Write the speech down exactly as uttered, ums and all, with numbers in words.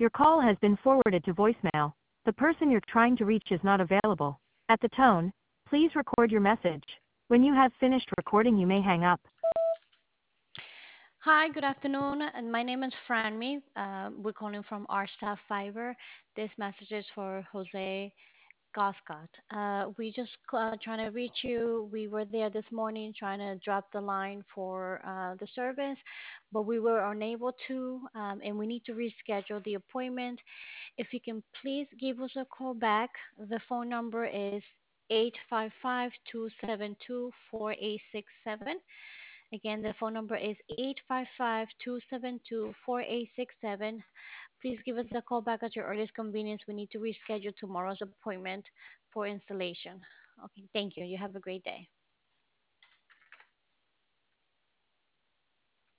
Your call has been forwarded to voicemail. The person you're trying to reach is not available. At the tone, please record your message. When you have finished recording, you may hang up. Hi, good afternoon. And my name is Franmi. Uh, we're calling from our staff Fiverr. This message is for Jose Goscott. Uh, we just uh, trying to reach you. We were there this morning trying to drop the line for uh, the service, but we were unable to, um, and we need to reschedule the appointment. If you can please give us a call back. The phone number is eight five five, two seven two, four eight six seven. Again, the phone number is eight five five, two seven two, four eight six seven. Please give us a call back at your earliest convenience. We need to reschedule tomorrow's appointment for installation. Okay, thank you. You have a great day.